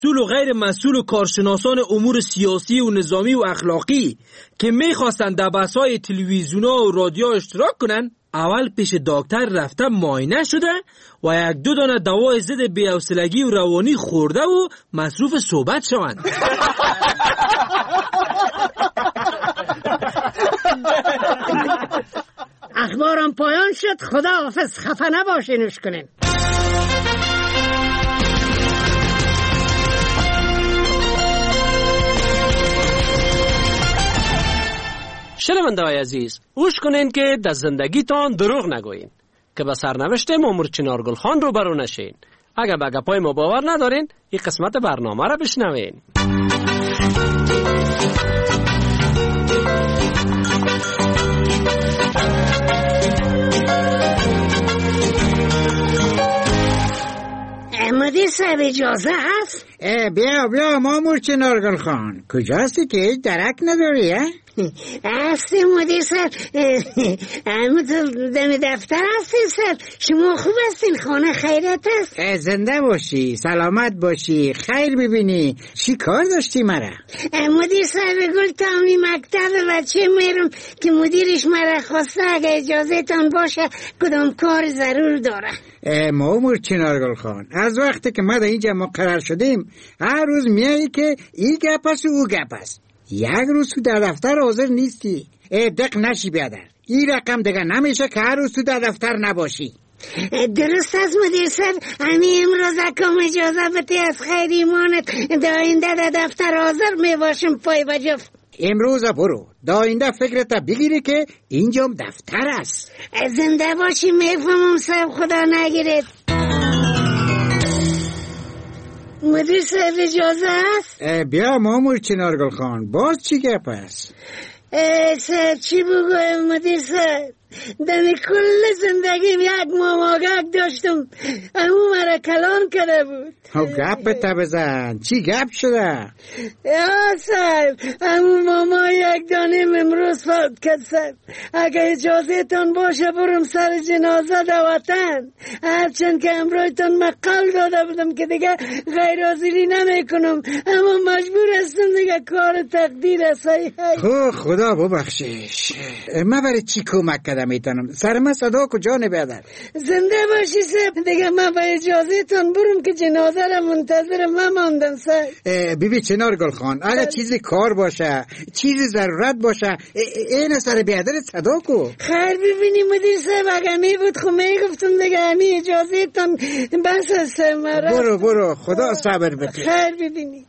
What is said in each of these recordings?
مسئول و غیر مسئول و کارشناسان امور سیاسی و نظامی و اخلاقی که میخواستن در بحث‌های تلویزیون‌ها و رادیو اشتراک کنن، اول پیش دکتر رفته معاینه شده و 1-2 دانه دوای ضد بی‌حوصلگی و روانی خورده و مصروف صحبت شوند. اخبارم پایان شد. خدا حافظ. خفه نباشینش کنین. شنونده‌های عزیز، گوش کنین که در زندگیتان دروغ نگوین که به سرنوشت مامور چنارگل خان رو برو نشین. اگر به گپای ما باور ندارین، این قسمت برنامه را بشنوین. مدیر صاحب اجازه هست؟ بیا مامور چنارگل خان، کجاستی که هیچ درک نداری؟ هستی مدیر صاحب. دم دفتر هستی صاحب. شما خوب هستین؟ خانه خیرت است؟ زنده باشی، سلامت باشی، خیر ببینی. چی کار داشتی مرا؟ مدیر صاحب گل تامی مکتب بچه میرم که مدیرش مرا خواسته اگه اجازه تان باشه کدام کار ضرور داره. مامور چنارگل خان، از وقتی که ما در اینجا مقرر شدیم هر روز میایی که این گپ است و او گپ است. یک روز تو در دفتر حاضر نیستی. دق نشی بیادر. این رقم دیگه نمیشه که هر روز تو در دفتر نباشی. درست است مدیر صاحب. همین امروز اکم اجازه بده از خیر ایمانت داینده در دفتر حاضر میباشم پای بجف. امروز برو داینده فکرت بگیری که اینجام دفتر است. زنده باشی. میفهمم صاحب. خدا نگیرد. مدیر صاحب اجازه است؟ بیا مامور چنارگل خان، باز چی گپ است؟ صاحب چی بگویم مدیر صاحب؟ دمی کل زندگیم یک ماماگک داشتم، امو مرا کلان کرده بود. گپ تا بزن. چی گپ شده؟ یا صاحب امو ماما یک دانه امروز فوت کرد صاحب. اگه اجازه تان باشه برم سر جنازه در وطن، هرچند که امروز تان مقال داده بودم که دیگه غیر حاضری نمی کنم، اما مجبور هستم دیگه کار تقدیر است. خدا ببخشش. من برای چی کمک کردم میتونم؟ سر من صدا کجا نبیادر؟ زنده باشی صاحب. دیگه من با اجازه تان برم که جنازه را منتظر من ماندم صاحب. بیبی چنارگل خان، اگه چیزی کار باشه، چیزی ضرورت باشه، این سر بیادرت صدا کو. خیر ببینی مدیر صاحب، اگه می بود خب می گفتم دیگه همی اجازه تان بس است مرا. برو خدا صبر بده. خیر ببینی.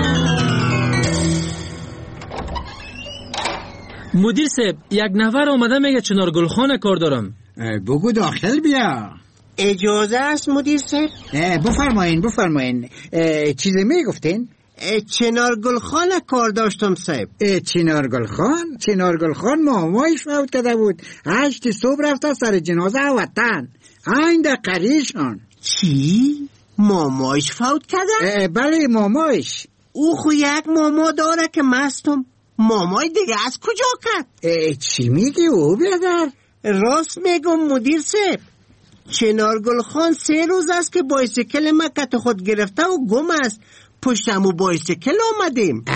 مدیر صاحب، یک نفر آمده میگه چنارگل خان کار دارم. بگو داخل بیا. اجازه است مدیر صاحب؟ بفرمایین. چیزی میگفتین؟ چنارگل خان کار داشتم صاحب. چنارگل خان مامایش فوت کرده بود. 8 صبح رفته سر جنازه وطن. این در قریشان. چی؟ مامایش فوت کرده؟ بله مامایش. او خو یک ماما داره که مستم. مامای دیگه از کجا کرد؟ چی میگی او بیادر؟ راست میگم مدیر صاحب. چنارگل خان 3 روز است که بایسیکل ما کت خود گرفته و گم است. پشتمو بایسیکل آمدیم.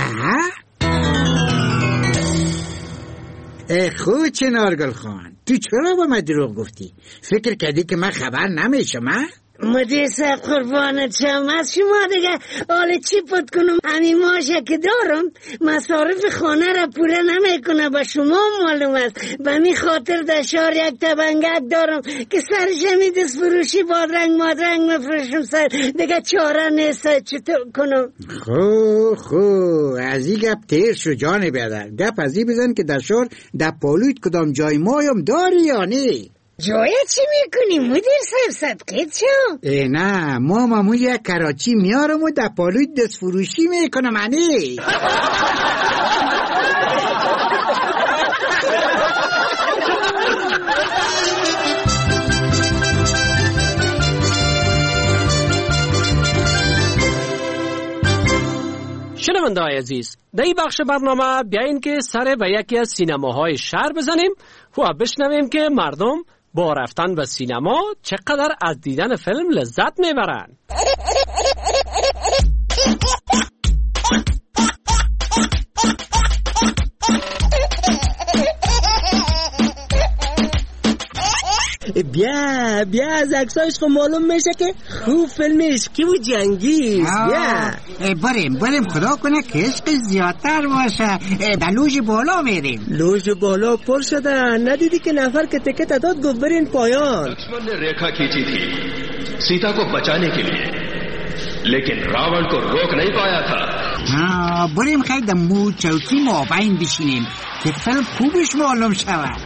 خود چنارگل خان، تو چرا با من دروغ گفتی؟ فکر کردی که من خبر نمیشم؟ مدیر صاحب قربانت شم از شما دیگه حال چی پد کنم. همین ماشه که دارم مصارف خانه را پوره نمی کنه. با شما معلوم است. به می خاطر در شهر یک تبنگک دارم که سرش می دست فروشی بادرنگ مادرنگ مفروشم سر دیگه چاره نیست. چطور کنم؟ خو از این گپ تیر شو جان بیادر. گپ از این بزن که در شهر در پالویت کدام جای مایم داری یا نی؟ جای چی میکنی مدیر صاحب؟ صدقیت شو. نه مامو یک کراچی میارم و در پالوی دست فروشی میکنم. انی شنونده‌های عزیز، در این بخش برنامه بیاین که سر به یکی از سینماهای شهر بزنیم و بشنویم که مردم با رفتن به سینما چقدر از دیدن فیلم لذت میبرن. بیا از عکسایش خب معلوم میشه که خوب فیلم عشقی و جنگی است. بریم خدا کنه که عشق زیادتر باشه. در لوژ بالا میریم. لوژ بالا پر شده، ندیدی که نفر که تکت داد گفت برین پایان. लक्ष्मण ने रेखा खींची थी सीता को बचाने के लिए, लेकिन रावण को रोक नहीं पाया था. بریم خیلی در مو چوکی مابین بشینیم که فیلم خوبش معلوم شود.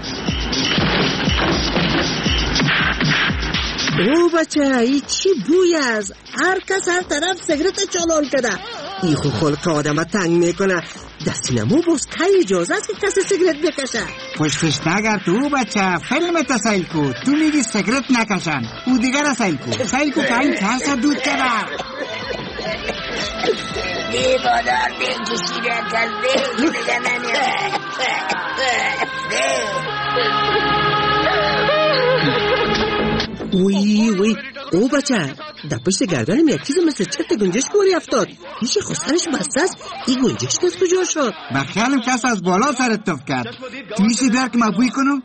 او بچه ای چی بوی است؟ هر کس هر طرف سیگرت چالان کرده. ای خود خلق آدم تنگ میکنه. در سینما باز که اجازه است که کسی سیگرت بکشه؟ خوشخش نگر تو بچه، فیلم تا سیل کو. تو میگی سیگرت نکشن، او دیگر را سیل کو. سیل کو که این ترس دود کرده. دیوادار بکشیده کل دیگه نمیره. وی او بچه در پشت گردنم یک چیز مثل چت گنجشک گوری افتاد. پیش خستنش بسته است. این گنجشک از کجا شد؟ بخیالم کس از بالا سرت توف کرد. تو میشه بیار که ما بوی کنم؟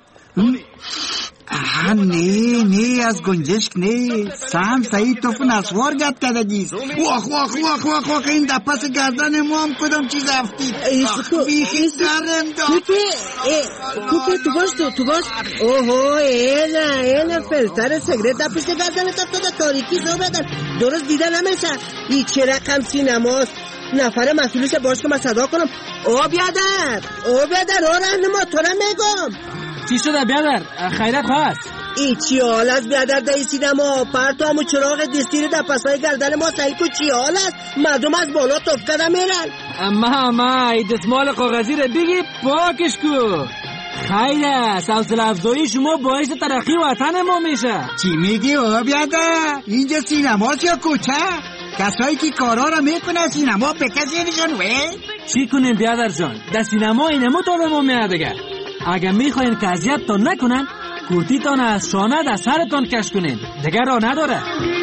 نه از گنجشک نه. سهم سعید توف نسوار گرد کرده گیست. واخ این در پس گردن ما هم کدام چیز افتید. بیخی درم داد. کوکه تو باش. اوهو اینا فلتر سیگرت در پشت گردن افتاده. تاریکی زو بدن درست دیده نمیشه. این چه رقم سینماست؟ نفر مسئولش باش که من صدا کنم. او بیادر رهنما تو را میگم. چی شده بیادر؟ خیرت هست؟ ای چی حال است بیادر در سینما؟ پرتو چراغ دستیر در پسای گردن ما سعی کو چی حال است؟ مردم از بالا توف کرده میرن. اما ای دستمال کاغذی رو بگی پاکش کو. خیر است، حوصله افزایی شما باعث ترقی وطن ما میشه. چی میگی او بیادر؟ اینجا سینماست یا کوچه؟ کسایی که کارا را میکنه سینما بکشینشون وی؟ چی کنیم بیادر جان؟ در سینما اینمو تا به ما میاد دیگه. اگه میخواین که اذیتتان نکنن، کورتیتان از شانه در سرتان کش کنین. دیگه راه نداره.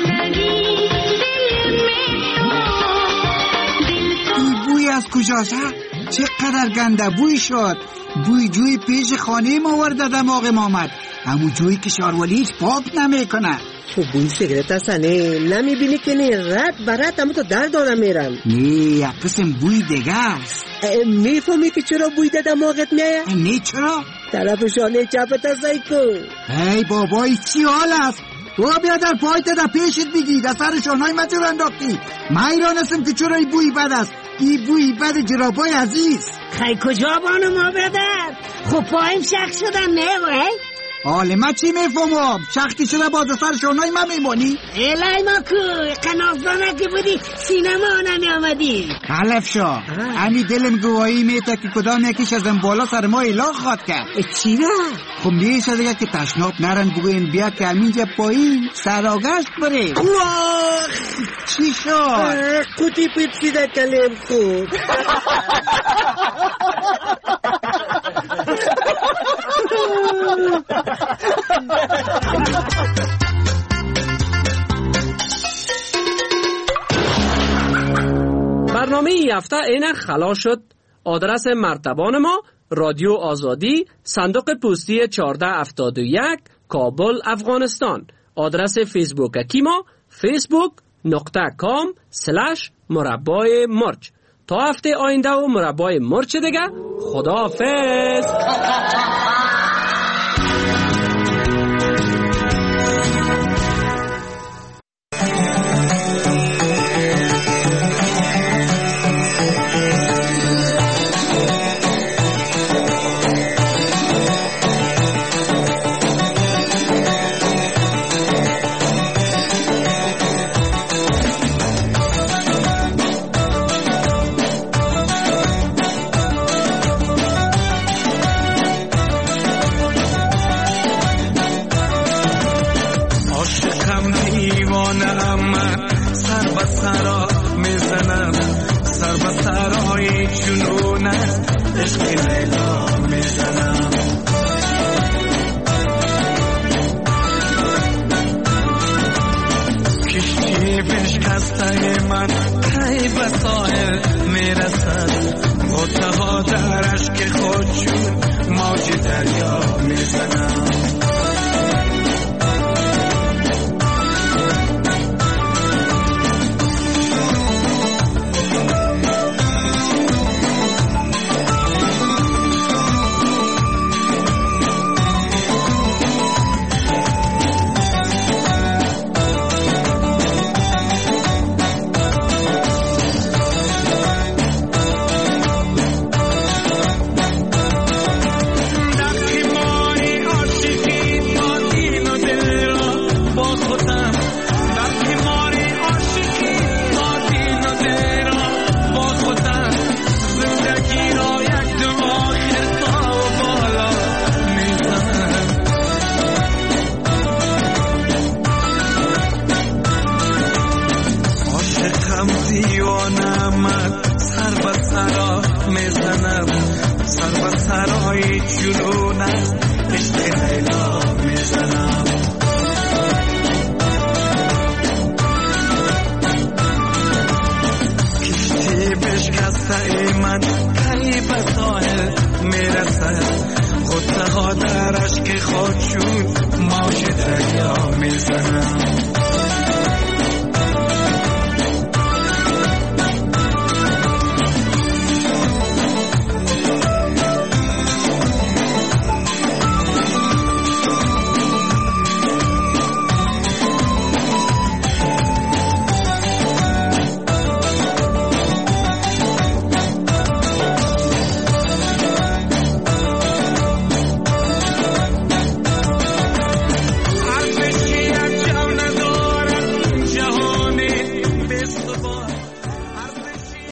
این بوی از کجاست؟ چقدر گنده بوی شد. بوی جوی پیش خانه ما ورده دماغ ما آمد. همون جوی که شاروالیش پاک نمیکنه. تو بوی سیگرت هستنه نمیبینی که نه رد برد همون تو در دارم میرن. نه یک قسم بوی دیگه است. میفهمی که چرا بوی ده دماغت میایه؟ نه چرا؟ طرف شانه چپت هستی کن. ای بابای چی حال است؟ تو بیادر پایت در پیشت بگی در سر شانهای من چرا انداختی؟ من ایران هستم که چرا این بوی بد است. این بوی بد جرابای عزیز. خیلی کجا بانو ما بدر؟ خب پایم شک شدن نه وی؟ حالا من چی میفهمم؟ شختی شده باز سر شانهای من میمانی؟ الهی ما کو قنافانه که بودی سینما نمی آمدی. حلف شو همی دلم گواهی میده که کدام یکیش از این بالا سر ما اله خواد کرد. چی را؟ خب میشه دیگه که تشناب نرن بگوین بیا که همینجا پایین سراغشت بره. چی شد؟ قوطی پیپسی در کلیم خود. برنامه این هفته اینه خلاص شد. آدرس مرتبان ما رادیو آزادی، صندوق پستی 1471 کابل افغانستان. آدرس فیسبوک ما facebook.com/مربای مرچ. تا هفته آینده و مربای مرچ دیگه. خداحافظ. من